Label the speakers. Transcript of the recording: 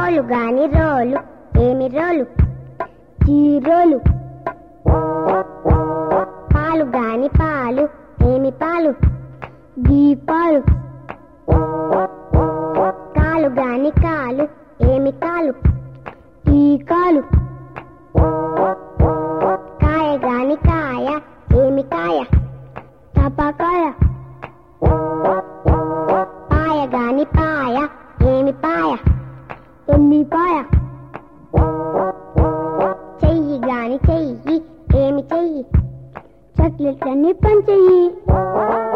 Speaker 1: రోలు గాని రోలు ఏమి రోలు జీరోలు పాలు గాని పాలు ఏమి పాలు దీపాలు కాలు గాని కాలు ఏమి కాలు టీకాలు కాయ గాని కాయ ఏమి కాయ తపకాయ పాయ గాని పాయ ఏమి పాయ ఎల్లిపాయ చెయ్యి గాని చెయ్యి ఏమి చెయ్యి చట్లెట్లన్నీ పంచెయ్యి